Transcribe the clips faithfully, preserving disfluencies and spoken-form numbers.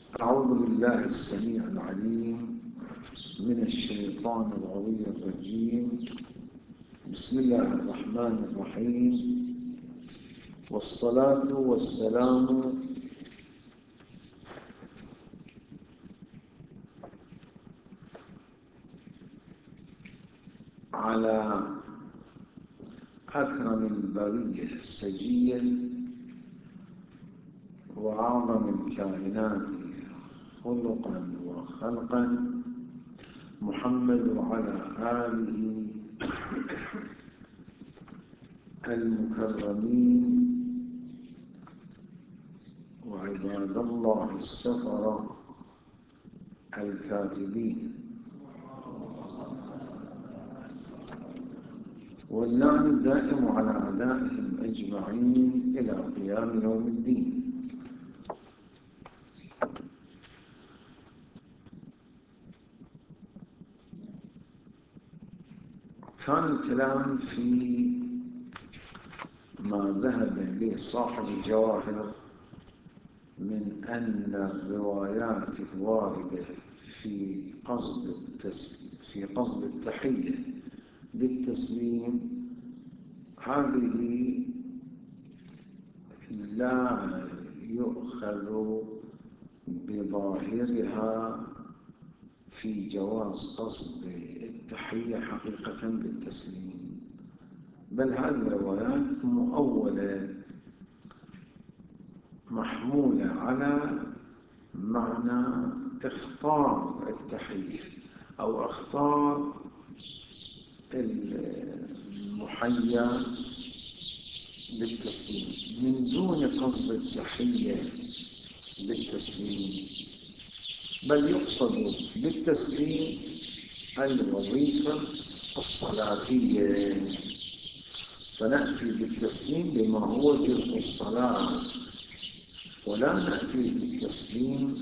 أعوذ بالله السميع العليم من الشيطان الغوي الرجيم. بسم الله الرحمن الرحيم، والصلاة والسلام على أكرم البرية سجيا وأعظم الكائنات خلقا وخلقا محمد وعلى آله المكرمين وعباد الله السفرة الكاتبين، واللعن الدائم على أعدائهم أجمعين إلى قيام يوم الدين. كان الكلام في ما ذهب إليه صاحب الجواهر من أن الروايات الواردة في قصد التس... في قصد التحية بالتسليم هذه لا يؤخذ بظاهرها في جواز قصد التحية حقيقة بالتسليم، بل هذه الروايات مؤولة محمولة على معنى اختار التحية أو اختار المحيا بالتسليم من دون قصد التحية بالتسليم، بل يقصد بالتسليم الوظيفة الصلاتية، فنأتي بالتسليم بما هو جزء الصلاة، ولا نأتي بالتسليم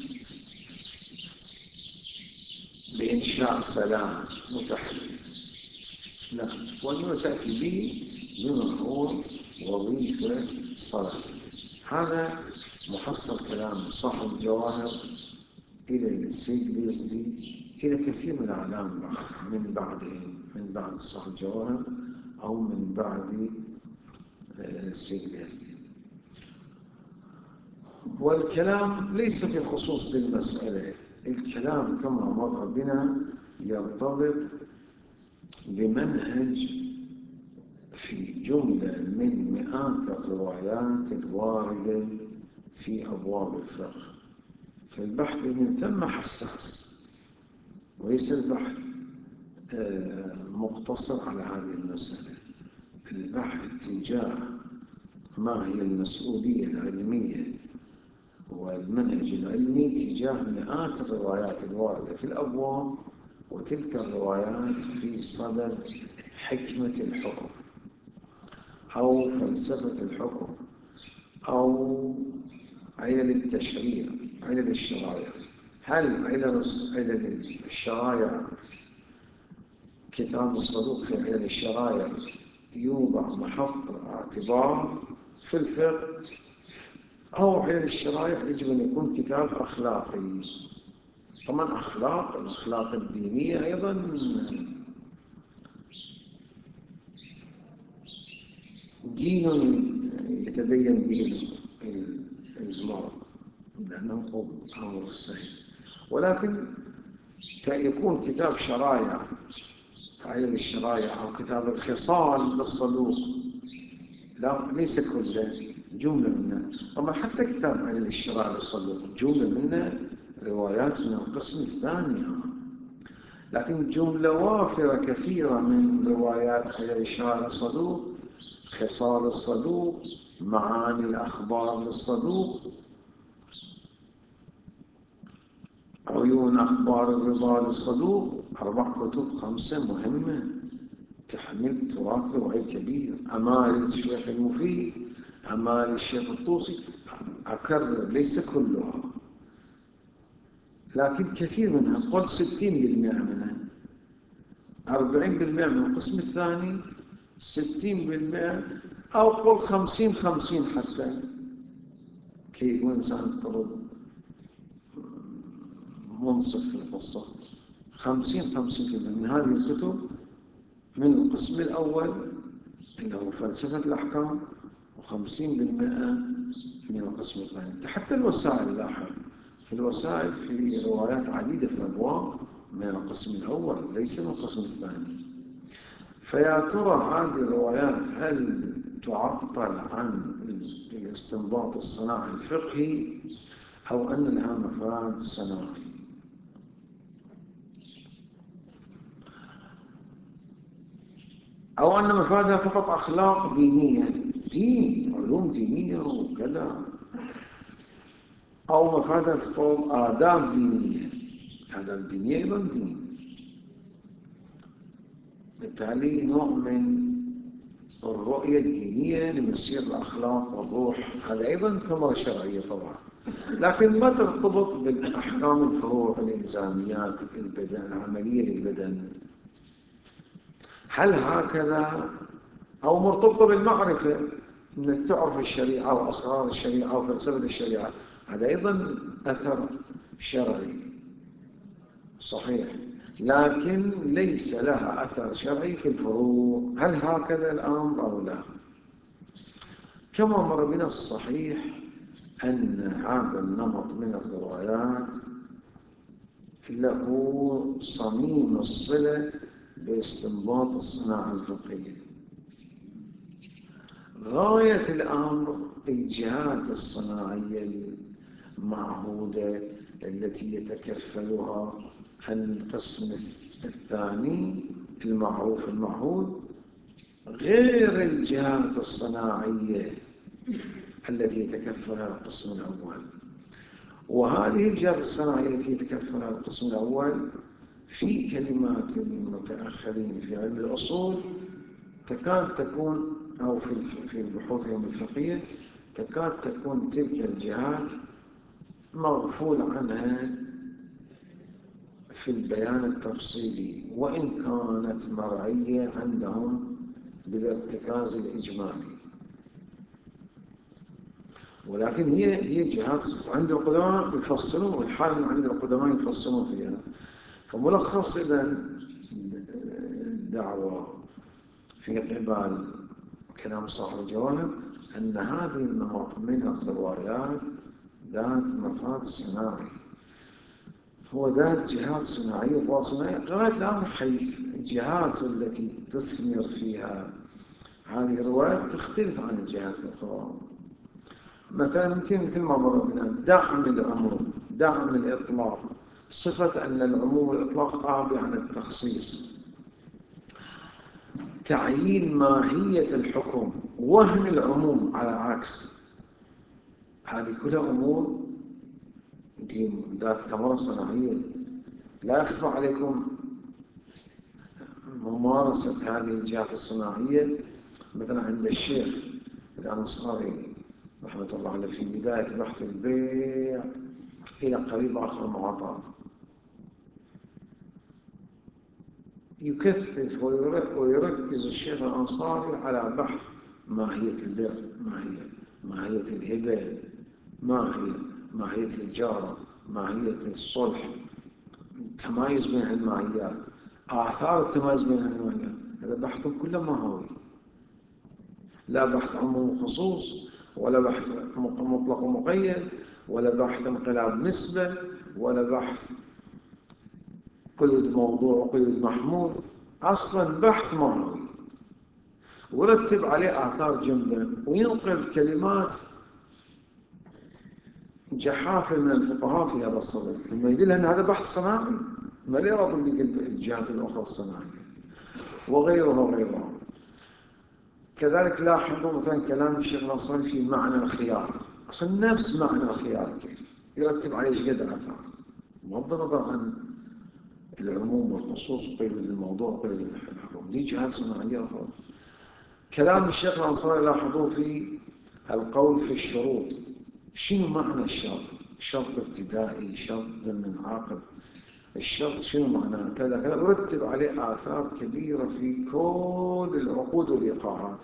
بإنشاء سلام متحية، لا، وإنما تأتي به بما هو وظيفة صلاتية. هذا محصل كلام صاحب الجواهر إلى السيد اليزدي إلى كثير من الأعلام من بعدهم، من بعد صاحب الجواهر أو من بعد السيد اليزدي. والكلام ليس بخصوص المسألة، الكلام كما مر بنا يرتبط بمنهج في جملة من مئات الروايات الواردة في أبواب الفقه، فالبحث من ثم حساس، وليس البحث مقتصر على هذه المسألة، البحث تجاه ما هي المسؤولية العلمية والمنهج العلمي تجاه مئات الروايات الواردة في الأبواب، وتلك الروايات في صدد حكمة الحكم أو فلسفة الحكم أو علل التشريع، علل الشرائع. هل علل الشرائع كتاب الصدوق في علل الشرائع يوضع محط اعتبار في الفقه، أو علل الشرائع يجب أن يكون كتاب أخلاقي؟ طبعا أخلاق الأخلاق الدينية أيضا دين يتدين به المرء لأنه أمر صحيح، ولكن يكون كتاب شرائع علل الشرائع أو كتاب الخصال للصدوق، لا، ليس كله، جملة منه. طبعا حتى كتاب علل الشرائع للصدوق جملة منه روايات من القسم الثاني، لكن جملة وافرة كثيرة من روايات علل الشرائع للصدوق، خصال الصدوق، معاني الأخبار للصدوق، عيون أخبار الرضا للصدوق، أربع كتب خمسة مهمة تحمل تراث روائي كبير، أمال الشيخ المفيد، أمال الشيخ الطوسي، أكرر ليس كلها لكن كثير منها، قل ستين بالمئة منها، أربعين بالمئة من القسم الثاني، ستين بالمئة أو قل خمسين خمسين حتى كي يكون الإنسان يفترض منصف في القصة. خمسين خمسين بالمئة من هذه الكتب من القسم الأول اللي هو فلسفة الأحكام، وخمسين بالمئة من القسم الثاني. حتى الوسائل لاحظ، في الوسائل في روايات عديدة في الأبواب من القسم الأول ليس من القسم الثاني. فيا ترى هذه الروايات هل تعطل عن الاستنباط الصناعي الفقهي أو أن لها مفاد صناعي؟ أو أن مفادها فقط أخلاق دينية، دين علوم دينية وكذا، أو مفادها فقط آداب دينية، آداب الدينية أيضا دين. بالتالي نوع من الرؤية الدينية لمسير الأخلاق والروح، هذا أيضا ثمرة شرعية طبعا، لكن ما ترتبط بالأحكام الفروع الإلزاميات البدن العملية للبدن. هل هكذا؟ أو مرتبطة بالمعرفة، أنك تعرف الشريعة وأسرار الشريعة وفلسفة الشريعة، هذا أيضا أثر شرعي صحيح، لكن ليس لها أثر شرعي في الفروع. هل هكذا الأمر أو لا؟ كما مر بنا الصحيح أن هذا النمط من الروايات له صميم الصلة باستنباط الصناعة الفقهية. غاية الأمر الجهات الصناعية المعهودة التي يتكفلها القسم الثاني المعروف المعهود، غير الجهات الصناعية التي يتكفلها القسم الأول. وهذه الجهات الصناعية التي يتكفلها القسم الأول في كلمات المتأخرين في علم الأصول تكاد تكون، أو في بحوثهم الفقهية تكاد تكون تلك الجهات مغفول عنها في البيان التفصيلي، وإن كانت مرعية عندهم بالارتكاز الإجمالي، ولكن هي هي جهات عند القدماء يفصلون، والحال عند القدماء يفصلون فيها. فملخص إذن الدعوة في قبال كلام صاحب الجواهر أن هذه النمط من الروايات ذات مفاد صناعي، هو ذات جهات صناعية وفوائد صناعية غاية الأمر، حيث الجهات التي تثمر فيها هذه الروايات تختلف عن الجهات الأخرى. مثلا يمكن مثل ما مر بنا دعم العموم، دعم الإطلاق، صفة أن العموم والإطلاق آبي عن التخصيص، تعيين ماهية الحكم، وهم العموم على عكس، هذه كلها أمور دي ذات ثمرة صناعية. لا يخفى عليكم ممارسة هذه الجهات الصناعية مثلا عند الشيخ الأنصاري رحمة الله عليه في بداية بحث البيع إلى قريب آخر المعاطاة، يكثف ويركز الشيخ الأنصاري على بحث ماهية البيع، ماهية ماهية الهبة، ماهية ماهية الإجارة، ماهية الصلح، التمايز بين الماهيات، آثار التمايز بين الماهيات. هذا بحث كله ماهوي، لا بحث عموم وخصوص، ولا بحث مطلق ومقيد، ولا بحث انقلاب نسبة، ولا بحث قيد موضوع وقيد محمول، أصلا بحث ماهوي ورتب عليه آثار جنبه، وينقل كلمات جحافل من الفقهاء في هذا الصدد، لما يدل أن هذا بحث صناعي ما لي رابط الجهات الأخرى الصناعية وغيرها وغيرها. كذلك لاحظوا مثلا كلام الشيخ الأنصاري في معنى الخيار، أصلا نفس معنى الخيار كيف يرتب عليه ايش قد آثار، بغض النظر عن العموم والخصوص وقيد الموضوع وقيد الحكم، دي جهات صناعية أخرى. كلام الشيخ الأنصاري لاحظوا في القول في الشروط، شنو معنى الشرط؟ شرط ابتدائي، شرط ضمن عقد، الشرط شنو معناه كذا كذا، ورتب عليه آثار كبيرة في كل العقود والإيقاعات.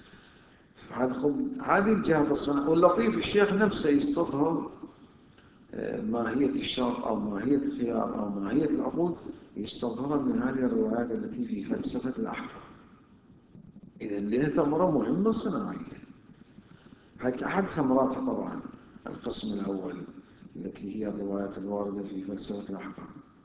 هذه الجهات الصناعية. واللطيف الشيخ نفسه يستظهر ماهية الشرط أو ماهية الخيار أو ماهية العقود يستظهرون من هذه الروايات التي في فلسفة الأحكام. إذن لها ثمرة مهمة صناعية. هذه أحد ثمراتها طبعا القسم الأول التي هي الروايات الواردة في فلسفة الأحكام.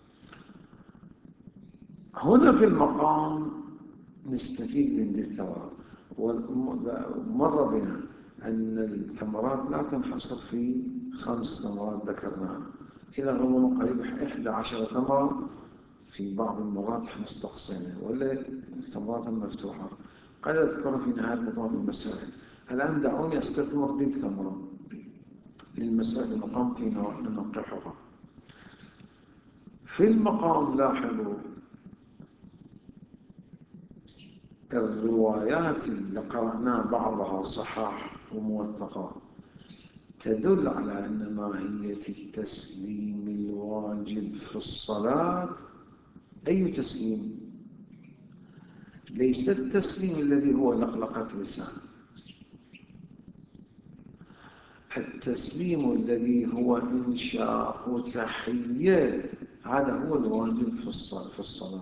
هنا في المقام نستفيد من ذي الثمرات، ومر بنا أن الثمرات لا تنحصر في خمس ثمرات ذكرناها، إلى ربما قريب إحدى عشر ثمرة في بعض المرات احنا استقصينا، ولا الثمرات المفتوحة قد أذكر في نهاية مطاف المسائل. الآن دعوني أستثمر ذي الثمرة للمسألة المقام كي ننقحها. في المقام لاحظوا الروايات اللي قرأناها بعضها صحاح وموثقة تدل على أن ماهية التسليم الواجب في الصلاة أي تسليم؟ ليس التسليم الذي هو لقلقة لسان، التسليم الذي هو إنشاء تحية، هذا هو الواجب في الصلاة في الصلاة.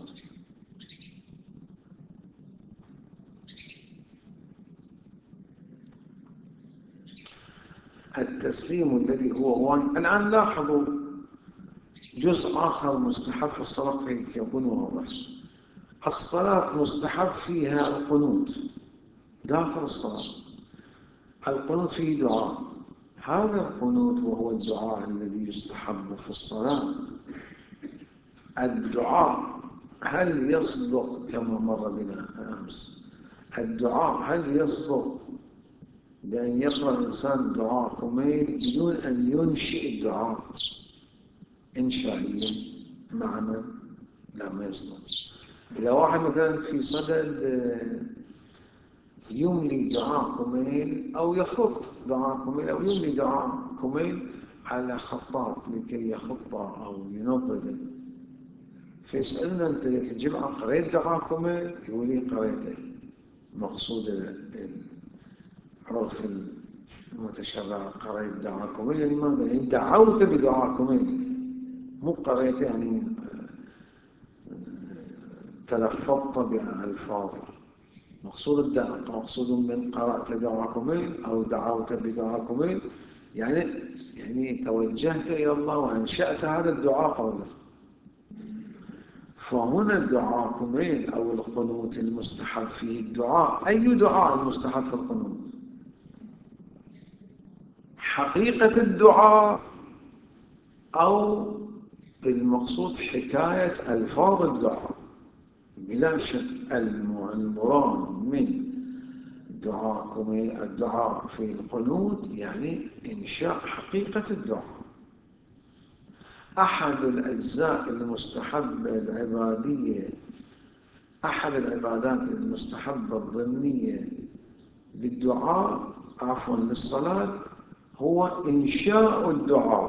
التسليم الذي هو واجب. الآن لاحظوا جزء آخر مستحب في الصلاة كي يكون واضح. الصلاة مستحب فيها القنوت داخل الصلاة. القنوت فيه دعاء، هذا القنوت وهو الدعاء الذي يستحب في الصلاة. الدعاء هل يصدق كما مر بنا أمس؟ الدعاء هل يصدق بأن يقرأ الإنسان دعاء كميل بدون أن ينشئ الدعاء إنشائيا معنى؟ لا، ما يصدق. إذا واحد مثلا في صدد يملي دعاء كميل أو يخط دعاء كميل أو يملي دعاء كميل على خطاط لكي يخطه أو ينضده، فيسألنا أنت الجمعة قريت دعاء كميل؟ يقول لي قريته. مقصود العرف المتشرع قريت دعاء كميل يعني ماذا؟ يعني دعوت بدعاء كميل، مو قريت يعني تلفظت بألفاظ. مقصود الدعاء مقصود من قرأت دعاء كميل أو دعوت بدعاء كميل يعني يعني توجهت إلى الله وأنشأت هذا الدعاء قوله. فهنا الدعاء كميل أو القنوت المستحب فيه الدعاء. أي دعاء المستحب في القنوت؟ حقيقة الدعاء أو المقصود حكاية ألفاظ الدعاء؟ بلا شك المراد من دعاء كميل الدعاء في القنوت يعني إنشاء حقيقة الدعاء. أحد الأجزاء المستحبة العبادية، أحد العبادات المستحبة الضمنية للدعاء عفوا للصلاة هو إنشاء الدعاء،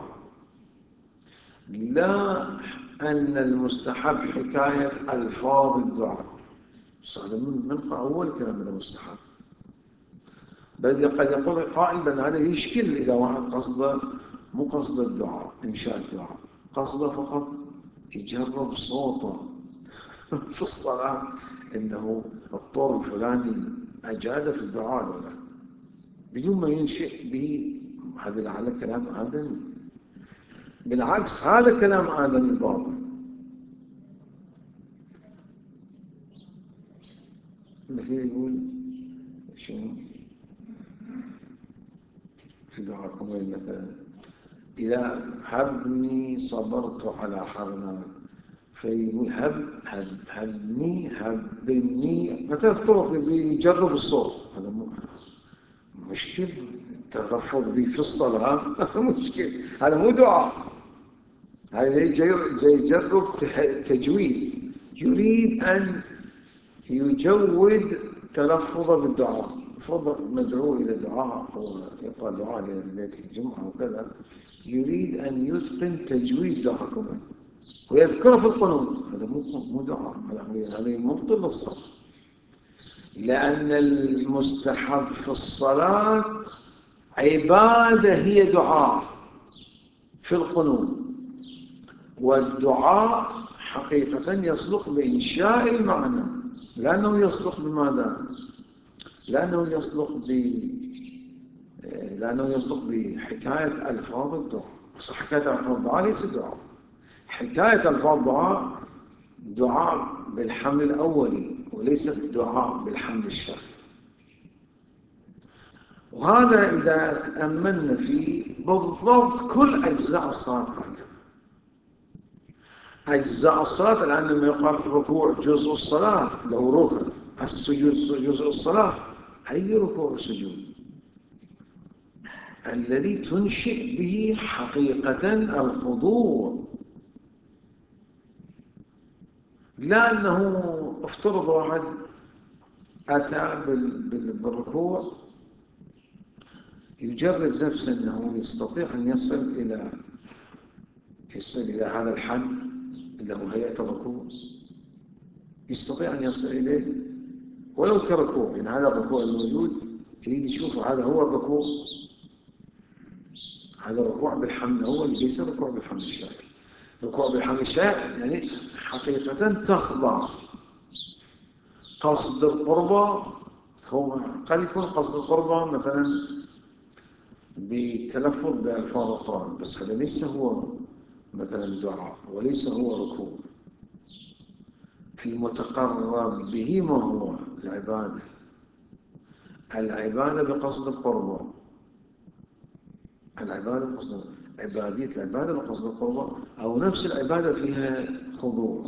لا أن المستحب حكاية ألفاظ الدعاء. هذا من أول كلام المستحب. بل قد يقول قائل بأن هذا يشكل إذا واحد قصده مو قصد الدعاء إنشاء الدعاء، قصده فقط يجرب صوته في الصلاة إنه الطور الفلاني أجاد في الدعاء ولا بدون ما ينشئ به. هذا لعل كلام آدمي، بالعكس هذا كلام آدمي باطل. مثل يقول شنو في دعاكم مثلا إذا هبني صبرت على حرنا، فيقول هب هب هبني هبني مثلا في طرق بيجرب الصوت. هذا مشكل تلفظ به في الصلاة مشكل، هذا مو دعاء، هذا جاي يجرب تجويد، يريد أن يجود تلفظه بالدعاء. فضل مدعو إلى دعاء أو يقرأ دعاء ليلة الجمعة وكذا، يريد أن يتقن تجويد دعاءكم ويذكره في القنوت. هذا مو دعاء، هذا مبطل للصلاة، لأن المستحب في الصلاة عبادة هي دعاء. في القنوت. والدعاء حقيقة يصدق بإنشاء المعنى، لأنه يصدق بماذا؟ لأنه يصدق ب لأنه يصدق بحكاية ألفاظ الدعاء. بس حكاية ألفاظ الدعاء ليس دعاء. حكاية ألفاظ الدعاء دعاء بالحمل الأولي وليس دعاء بالحمل الشرعي. وهذا إذا تأملنا فيه بالضبط كل أجزاء الصلاة هكذا. أجزاء الصلاة الآن لما يقال الركوع جزء الصلاة له ركن، السجود جزء الصلاة، أي ركوع وسجود؟ الذي تنشئ به حقيقة الخضوع، لا أنه افترض واحد أتى بالركوع يجرد نفسه أنه يستطيع أن يصل إلى يصل إلى هذا الحد اللي هو هيئة الركوع، يستطيع أن يصل إليه ولو كركوع. يعني هذا الركوع الموجود يريد يشوف هذا هو الركوع، هذا الركوع بالحمد هو اللي ليس ركوع بالحمد الشاعر. ركوع بالحمد الشاعر يعني حقيقة تخضع. قصد القربة هو قد يكون قصد القربة مثلا بتلفظ بألفاظ القرآن، بس هذا ليس هو مثلا دعاء وليس هو ركوع. المتقرب به ما هو العبادة، العبادة بقصد القربة، العبادة بقصد عبادية العبادة بقصد القربة، أو نفس العبادة فيها خضوع،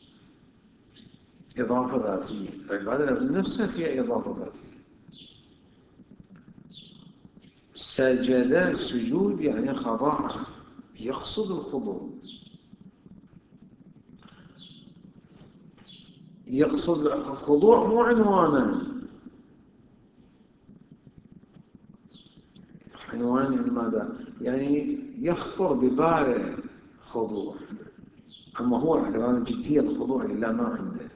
إضافة ذاتية. العبادة لازم نفسها فيها إضافة ذاتية. سجد السجود يعني خضع، يقصد الخضوع، يقصد الخضوع مو عنوانا. عنوان يعني ماذا؟ يعني يخطر بباله خضوع، أما هو إرادة جدية الخضوع لله ما عنده.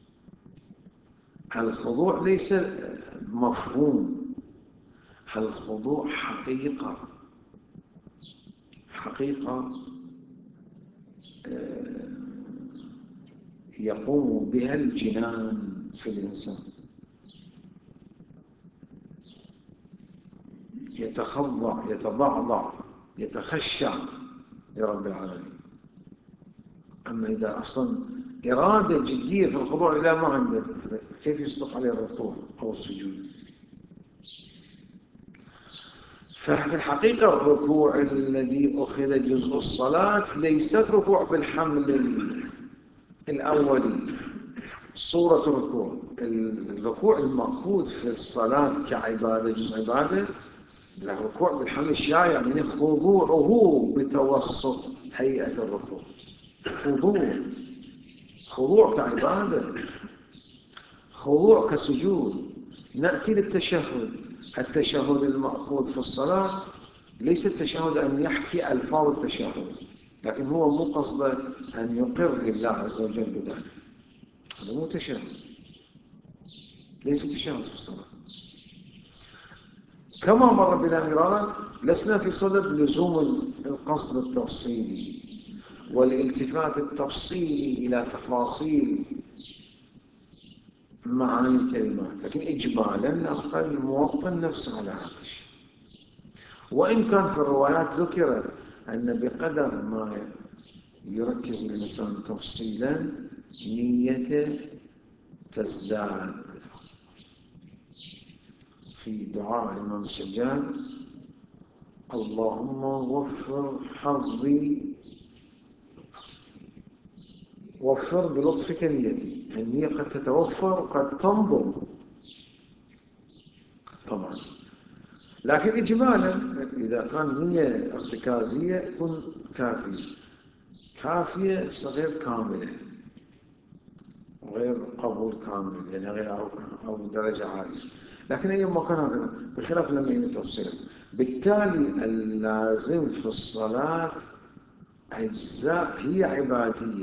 الخضوع ليس مفهوم، الخضوع حقيقة، حقيقة يقوم بها الجنان في الإنسان، يتخضع يتضعضع يتخشع لرب العالمين. أما إذا أصلا إرادة جدية في الخضوع لله ما عنده، كيف يصدق عليه الركوع أو السجود؟ ففي الحقيقة الركوع الذي أخذ جزء الصلاة ليس الركوع بالحمل الأولي صورة الركوع. الركوع المأخوذ في الصلاة كعبادة جزء عبادة، الركوع بالحمل الشايع يعني خضوعه بتوسط هيئة الركوع، خضوع خضوع كعبادة، خضوع كسجود. نأتي للتشهد. التشهد المأخوذ في الصلاة ليس التشهد أن يحكي ألفاظ التشهد، لكن هو مو قصده أن يقر لله عز وجل بذلك. هذا مو تشهد، ليس تشهد في الصلاة. كما مر بنا مرارا لسنا في صدد لزوم القصد التفصيلي والالتفات التفصيلي إلى تفاصيل معاني الكلمات، لكن إجمالا نأخذ الموطن نفسه على هذا الشيء. وإن كان في الروايات ذكر أن بقدر ما يركز الإنسان تفصيلا نيته تزداد. في دعاء الإمام السجاد: اللهم وفر حظي، وفر بلطفك نيتي. النية قد تتوفر وقد تنضب طبعا، لكن إجمالا إذا كان نية ارتكازية تكون كافية، كافية غير كاملة، غير قبول كامل، يعني غير أو, أو درجة عالية. لكن أي مكان هكذا بخلاف لما يجي تفصيل. بالتالي اللازم في الصلاة أجزاء هي عبادية،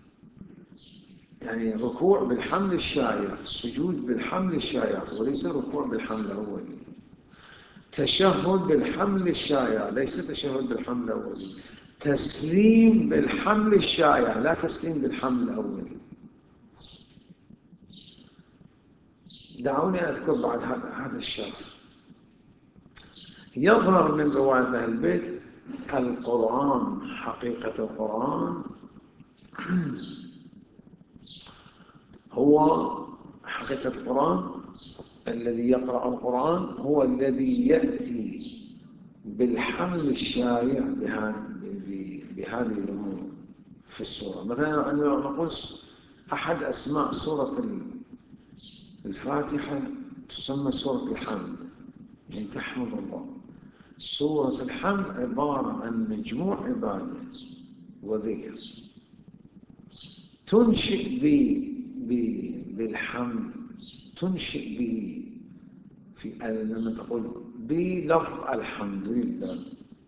يعني ركوع بالحمل الشايع، سجود بالحمل الشايع وليس ركوع بالحمل الأولي، تشهد بالحمل الشايع ليس تشهد بالحمل الأولي. تسليم بالحمل الشائع، لا تسليم بالحمل الأولي. دعوني أذكر بعد هذا هذا الشرح. يظهر من رواية أهل البيت القرآن، حقيقة القرآن هو حقيقة القرآن الذي يقرأ القرآن هو الذي يأتي بالحمل الشائع بهذه الأمور في السورة. مثلا أن نقول أحد أسماء سورة الفاتحة تسمى سورة الحمد، يعني تحمد الله. سورة الحمد عبارة عن مجموع عبادة وذكر تنشئ بالحمد، تنشئ به في لما تقول بلفظ الحمد لله.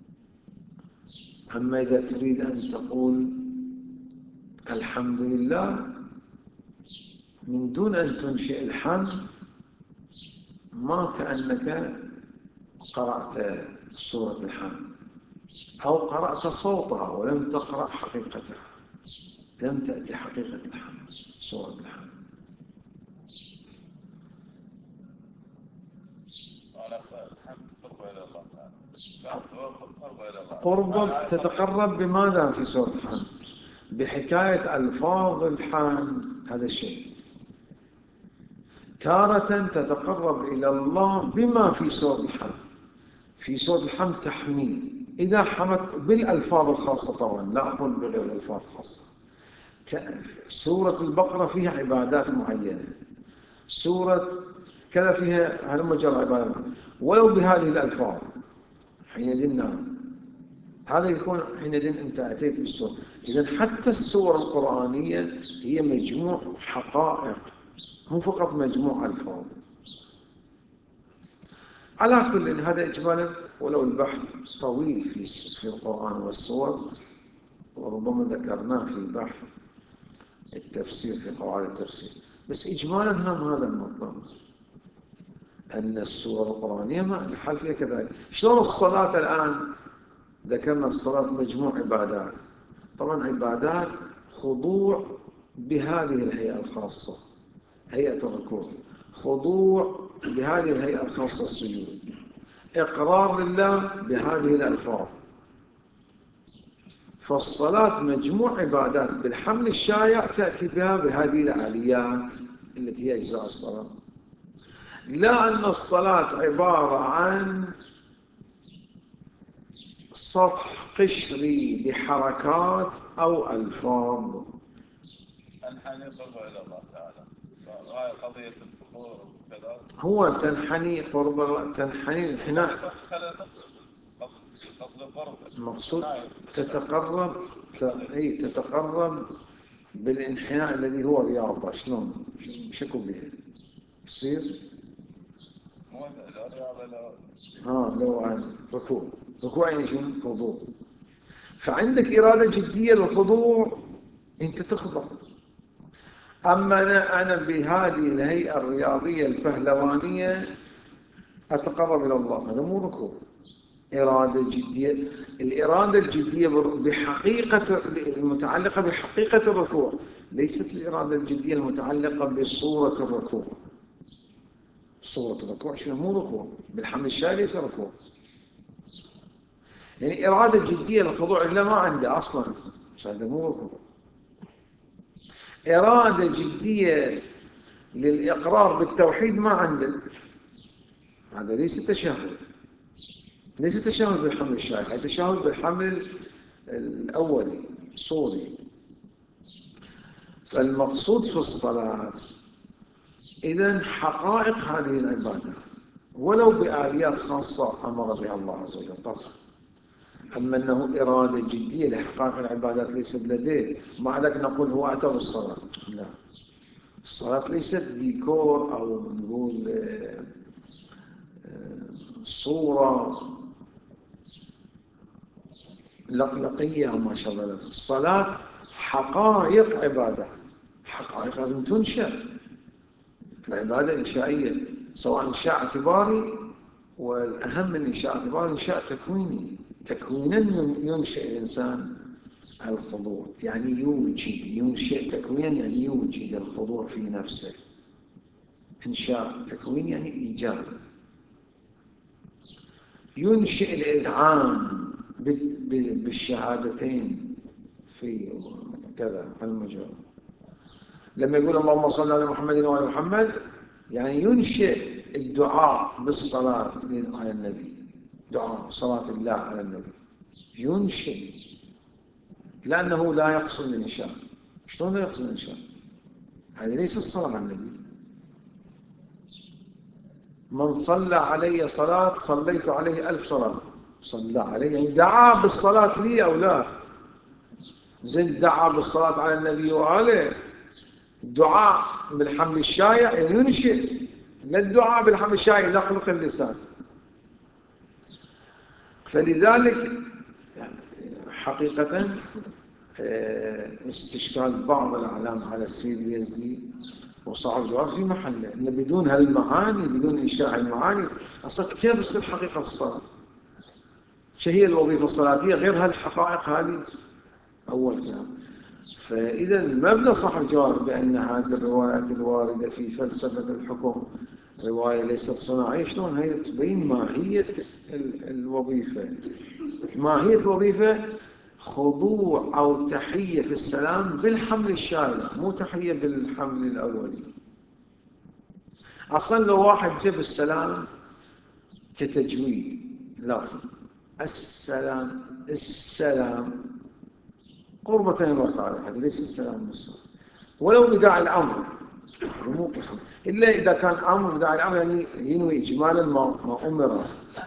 أما إذا تريد أن تقول الحمد لله من دون أن تنشئ الحمد، ما كأنك قرأت سورة الحمد أو قرأت صوتها ولم تقرأ حقيقتها، لم تأتي حقيقة الحمد، سورة الحمد. قرب تتقرب بماذا في سورة الحمد؟ بحكاية ألفاظ الحمد، هذا الشيء. تارة تتقرب إلى الله بما في سورة الحمد. في سورة الحمد تحميد، إذا حمدت بالألفاظ الخاصة طبعا، لا أقول بغير الألفاظ الخاصة. سورة البقرة فيها عبادات معينة، سورة كذا فيها هل مجرد عبادة ولو بهذه الألفاظ، حينئذ نعم، هذا يكون حينئذ أنت أتيت بالسورة. إذن حتى السور القرآنية هي مجموع حقائق، مو فقط مجموع ألفاظ. على كل هذا إجمالا، ولو البحث طويل في في القرآن والسور، وربما ذكرناه في بحث التفسير في قواعد التفسير، بس إجمالا هم هذا المطلب، أن السور القرآنية ما الحال فيها كذلك. شلون الصلاة الآن؟ ذكرنا الصلاة مجموع عبادات، طبعا عبادات خضوع بهذه الهيئة الخاصة، هيئة الركوع، خضوع بهذه الهيئة الخاصة السجود، إقرار لله بهذه الألفاظ. فالصلاة مجموع عبادات بالحمل الشائع تأتي بها بهذه الآليات التي هي أجزاء الصلاة. لا أن الصلاة عبارة عن سطح قشري لحركات أو ألفاظ. تنحني قرب إلى الله تعالى، وهي قضية الفخور وكذا. هو تنحني قرب، تنحني انحناء، قصد القرب المقصود تتقرب، اي تتقرب بالانحناء الذي هو رياضة. شلون شكو به يصير؟ مو لا رياضة لا ها لو عن ركوع، ركوع يعني شنو؟ خضوع. فعندك إرادة جدية للخضوع، أنت تخضع. أما أنا أنا بهذه الهيئة الرياضية البهلوانية أتقرب إلى الله، هذا مو ركوع. إرادة جدية، الإرادة الجدية بحقيقة المتعلقة بحقيقة الركوع، ليست الإرادة الجدية المتعلقة بصورة الركوع. صورة الركوع شنو؟ مو ركوع، بالحمل الشائع ليس ركوع. يعني إرادة جدية للخضوع لله ما عنده أصلا، هذا مو ركوع. إرادة جدية للإقرار بالتوحيد ما عنده، هذا ليس تشهد، ليس تشهد بالحمل الشائع، هذا تشهد بالحمل الأولي صوري. فالمقصود في الصلاة إذن حقائق هذه العبادة ولو بآليات خاصة أمر بها الله عز وجل طبعا. أما أنه إرادة جدية لحقائق العبادات ليست لديه، مع ذلك نقول هو أتى بالصلاة، لا، الصلاة ليست ديكور أو نقول صورة لقلقية أو ما شابه ذلك. الصلاة حقائق عبادات، حقائق لازم تنشأ. العبادة إنشائية، سواء إنشاء اعتباري، والأهم من إنشاء اعتباري إنشاء تكويني، تكوينا ينشئ الإنسان الخضوع، يعني يوجد، ينشئ تكوينا يعني يوجد الخضوع في نفسه. إنشاء تكوين يعني إيجاد. ينشئ الإذعان بالشهادتين في كذا المجال. لما يقول اللهم صل على محمد وعلى محمد يعني ينشئ الدعاء بالصلاة على النبي، دعاء صلاة الله على النبي ينشئ، لأنه لا يقصد الإنشاء. شلون لا يقصد الإنشاء؟ هذه ليست الصلاة على النبي. من صلى علي صلاة صليت عليه ألف صلاة. صلى عليه يعني دعا بالصلاة لي أو لا؟ زين دعا بالصلاة على النبي وآله. الدعاء بالحمل الشائع يعني ينشئ، لا الدعاء بالحمل الشائع يخلق اللسان. فلذلك حقيقة استشكال بعض الأعلام على السيد اليزدي وصعب الجواب في محله، إن بدون هالمعاني، بدون إنشاء المعاني أصلا كيف تصير حقيقة الصلاة؟ شو هي الوظيفة الصلاتية غير هالحقائق هذه؟ أول كلام. فإذا مبنى صاحب الجواب بأن هذه الروايات الواردة في فلسفة الحكم رواية ليست صناعية، شلون هي تبين ماهية الوظيفة؟ ماهية الوظيفة خضوع أو تحية في السلام بالحمل الشائع، مو تحية بالحمل الأولي. أصلا لو واحد جاب السلام كتجويد لفظ السلام، السلام قربة الله تعالى، هذا ليس السلام نفسه، ولو بداعي الأمر مو قصد، إلا إذا كان أمر بداعي الأمر يعني ينوي إجمالا ما, ما أمر.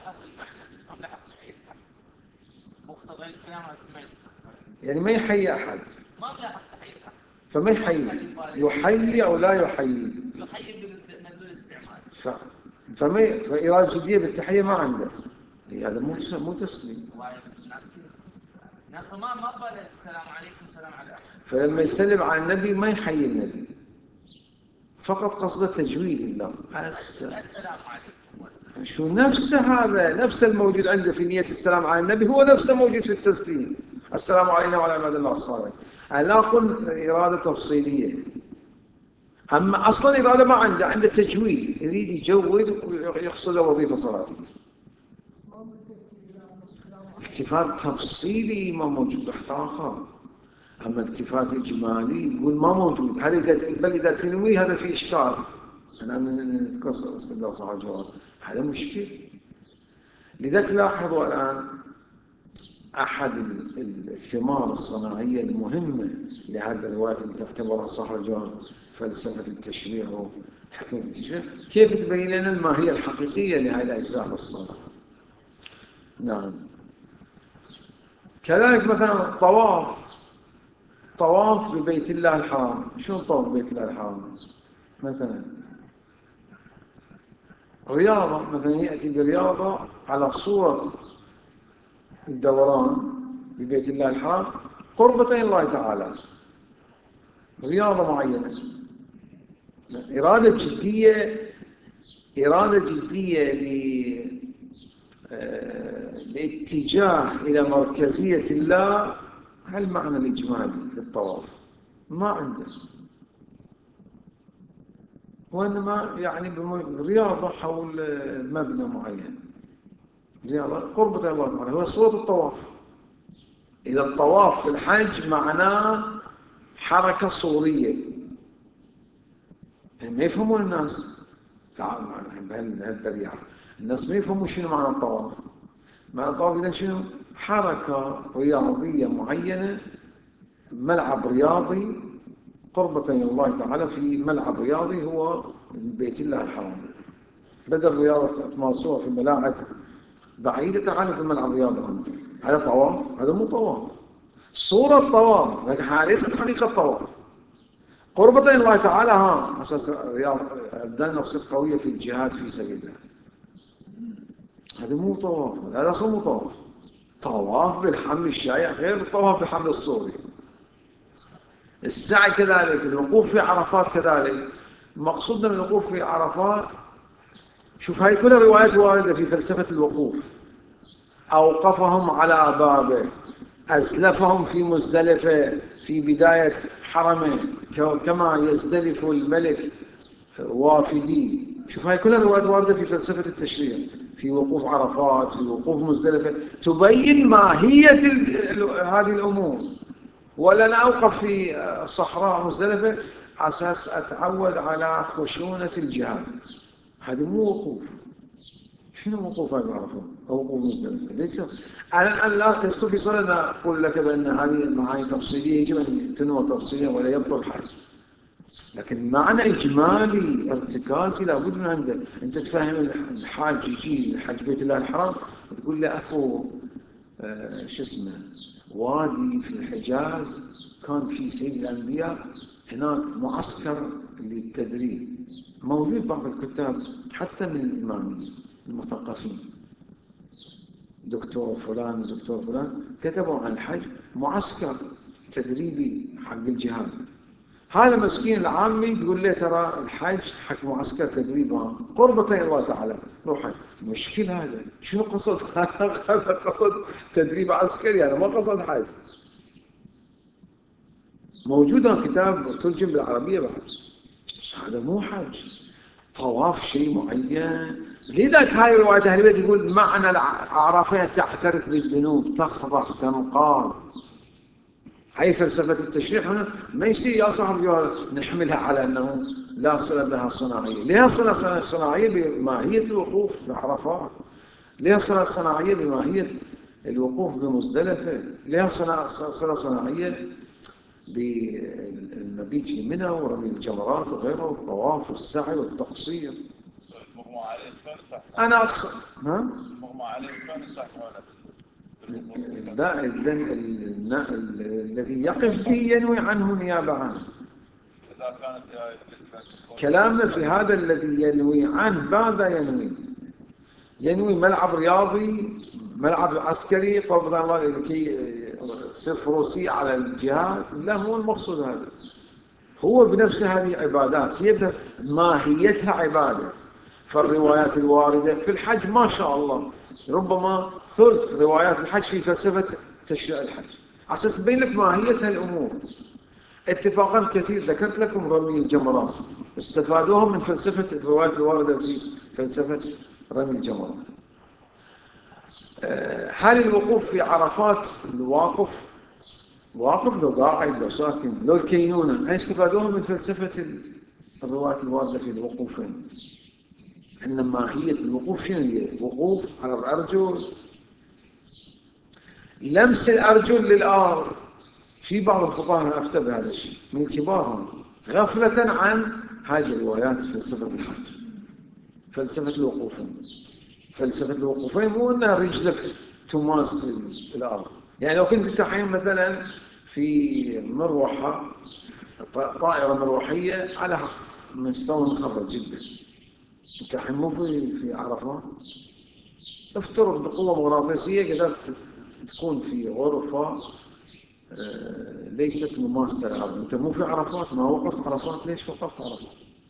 يعني ما يحيي أحد، فما يحيي، يحيي أو لا يحيي، يحيي بمدلول الاستعمال. ف... فما فإرادة جدية بالتحية ما عنده، هذا مو مو تسليم. الناس ما ما قبل السلام عليكم سلام عليكم. فلما يسلم على النبي ما يحيي النبي، فقط قصده تجويد اللفظ السلام عليكم. شو نفس هذا، نفس الموجود عنده في نية السلام على النبي هو نفسه موجود في التسليم. السلام علينا وعلى عباد الله الصالحين. لا أقول إرادة تفصيلية، أما أصلا إرادة ما عنده، عنده تجويد، يريد يجود ويقصد وظيفة صلاتية. التفات تفصيلي ما موجود، بحث آخر. أما التفات إجمالي يقول ما موجود، هل إذا بل إذا تنوي هذا في إشكال. أنا من تكسر استدلال صاحب الجواب هذا مشكل. لذلك لاحظوا الآن أحد الثمار الصناعية المهمة لهذه الروايات اللي تعتبرها صاحب الجواب فلسفة التشريع وحكمة التشريع، كيف تبين لنا الماهية الحقيقية لهذه الأجزاء والصلاة. نعم. كذلك مثلا الطواف، طواف ببيت الله الحرام. شو طواف ببيت الله الحرام؟ مثلا رياضة، مثلا يأتي برياضة على صورة الدوران ببيت الله الحرام قربة الله تعالى، رياضة معينة، إرادة جدية، إرادة جدية لاتجاه إلى مركزية الله. هل معنى الإجمالي للطواف ما عنده، وإنما يعني رياضة حول مبنى معين، رياضة قربة الله تعالى، هو صورة الطواف. إذا الطواف في الحج معناه حركة صورية، يعني ما يفهمون الناس بهالدريعة، الناس ما يفهمون شنو معنى الطواف. معنى الطواف إذا شنو؟ حركة رياضية معينة، ملعب رياضي قربة الله تعالى في ملعب رياضي هو بيت الله الحرام، بدل رياضة تمارسوها في الملاعب بعيدة تعالى في الملعب الرياضي. هذا طواف؟ هذا مو طواف، صورة طواف، لكن ليست حقيقة طواف. قربة الله تعالى ها أساس رياض أبدالنا تصير قوية في الجهاد في سبيل الله، هذا مو طواف، هذا أصلا مو طواف. طواف بالحمل الشائع غير الطواف بالحمل الصوري. السعي كذلك، الوقوف في عرفات كذلك. مقصودنا من الوقوف في عرفات، شوف هاي كلها روايات واردة في فلسفة الوقوف. أوقفهم على بابه، أزلفهم في مزدلفة في بداية حرمه كما يزدلف الملك وافدي. شوف هاي كلها روايات واردة في فلسفة التشريع، في وقوف عرفات، في وقوف مزدلفة، تبين ماهية هذه الأمور. ولا أنا أوقف في صحراء مزدلفة على أساس أتعود على خشونة الجهاد، هذا مو وقوف. شنو وقوف هذا عرفة أو وقوف مزدلفة؟ ليس أنا الآن لا يصير في صلة أقول لك بأن هذه معاني تفصيلية يجب أن تنوى تفصيليا ولا يبطل حاجة، لكن معنى إجمالي ارتكازي لابد من عنده. أنت تفهم الحاج يجي لحج بيت الله الحرام تقول له أكو آه شو اسمه وادي في الحجاز كان في سيد الأنبياء هناك معسكر للتدريب، موجود بعض الكتاب حتى من الإمامية المثقفين، دكتور فلان ودكتور فلان كتبوا عن الحج معسكر تدريبي حق الجهاد. هذا مسكين العامي تقول له ترى الحج حق معسكر تدريب قربتين الله تعالى روح حج. مشكلة هذا شنو قصد؟ هذا قصد تدريب عسكري، يعني ما قصد حج. موجود كتاب ترجم بالعربية بعد، هذا مو حج، طواف شيء معين. لذلك هاي رواية أهل البيت يقول معنى العرفين تعترف بالذنوب تخضع تنقاد. هاي فلسفة التشريع هنا ما يصير يا صاحب نحملها على أنه لا صلة لها صناعية. لها صلة صناعية بماهية الوقوف بعرفات، لها صلة صناعية بماهية الوقوف بمزدلفة، لها صلة صناعية بالمبيت في منى ورمي الجمرات وغيره والطواف والسعي والتقصير. أنا أقصد ها؟ لا الذي يقف به ينوي عنه نيابة عنه. كلامنا في هذا الذي ينوي عنه ماذا ينوي؟ ينوي ملعب رياضي، ملعب عسكري قرب الله لكي يصير فروسي على الجهاد؟ لا، مو المقصود هذا. هو بنفسه هذه عبادات، هي ماهيتها عبادة. فالروايات الواردة في الحج ما شاء الله ربما ثلث روايات الحج في فلسفة تشريع الحج، على أساس تبين لك ماهية الأمور. اتفاقا كثير ذكرت لكم رمي الجمرات، استفادوها من فلسفة الروايات الواردة في فلسفة رمي الجمرات. حال الوقوف في عرفات، الواقف واقف لو قاعد لو ساكن لو الكينونة، هاي استفادوها من فلسفة الروايات الواردة في الوقوفين. أن ماهية الوقوف شنو هي؟ وقوف على الأرجل، لمس الأرجل للأرض. في بعض الفقهاء أفتى بهذا الشيء من كبارهم غفلة عن هذه الروايات في فلسفة الحج، فلسفة الوقوفين. فلسفة الوقوفين مو أن رجلك تماس الأرض، يعني لو كنت تحين مثلا في مروحة طائرة مروحية على مستوى منخفض جدا، انت الحين مو في في عرفات، افترض بقوة مغناطيسية قدرت تكون في غرفة ليست مماسة للأرض، انت مو في عرفات، ما وقفت عرفات، ليش وقفت عرفات؟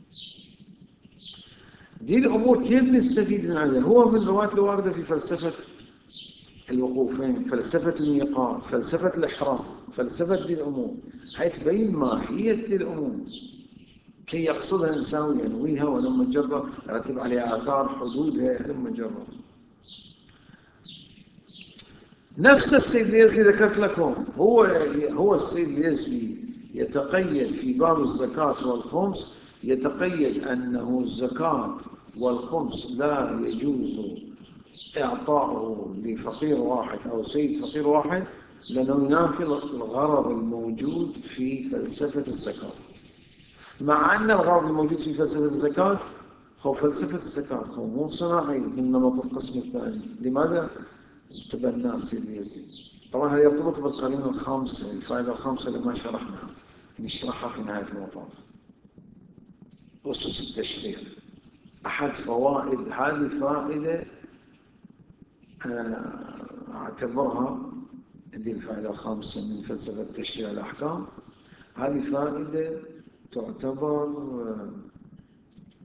دي الأمور كيف نستفيد من هذا؟ هو من الروايات الواردة في فلسفة الوقوفين، فلسفة الميقات، فلسفة الإحرام، فلسفة دي الأمور، هاي تبين ماهية دي الأمور كي يقصدها الإنسان وينويها ولما جرب يرتب عليها آثار حدودها لما جرب. نفس السيد اليزدي ذكرت لكم، هو هو السيد اليزدي يتقيد في باب الزكاة والخمس، يتقيد أنه الزكاة والخمس لا يجوز إعطاؤه لفقير واحد أو سيد فقير واحد لأنه ينافي الغرض الموجود في فلسفة الزكاة. مع أن الغرض الموجود في فلسفة الزكاة هو فلسفة الزكاة هو مو صناعي من نمط القسم الثاني. لماذا تبنى السيد اليزدي؟ طبعا هذا يرتبط بالقرينة الخامسة، الفائدة الخامسة اللي ما شرحناها نشرحها في نهاية المطاف. أسس التشريع، أحد فوائد هذه فائدة أعتبرها هذه الفائدة الخامسة من فلسفة تشريع الأحكام. هذه فائدة تعتبر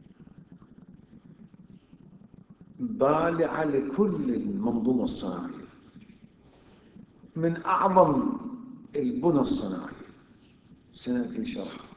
بالعة لكل المنظومة الصناعية. من أعظم البنى الصناعية، سنأتي شرحها.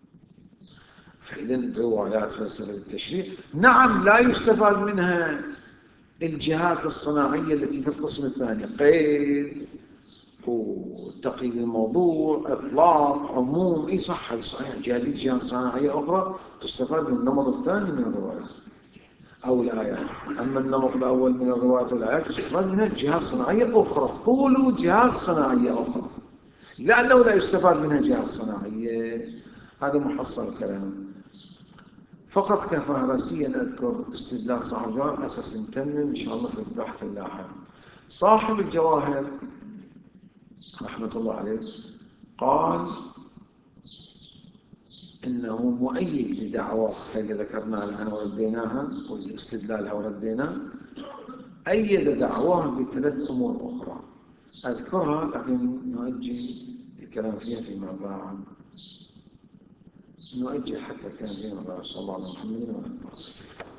فإذا روايات فلسفة التشريع نعم لا يستفاد منها الجهات الصناعية التي في القسم الثاني، قيد وتقييد الموضوع، إطلاق، عموم، أي صح، هذا صحيح. جهات جهات صناعية أخرى تستفاد من النمط الثاني من الروايات أو الآيات. أما النمط الأول من الروايات والآيات يستفاد منها جهات صناعية أخرى. قولوا جهات صناعية أخرى، لأنه لا يستفاد منها جهات صناعية. هذا محصل كلام. فقط كفهرسيا أذكر استدلال صاحب الجواهر أساس نتمم إن شاء الله في البحث اللاحق. صاحب الجواهر رحمة الله عليه قال إنه مؤيد لدعواه اللي ذكرناها الآن ورديناها، واستدلالها ورديناها. أيد دعواه بثلاث أمور أخرى أذكرها، لكن نؤجل الكلام فيها فيما بعد. نؤجل حتى الكلام فيما بعد. صلى الله على محمد وعلى آله.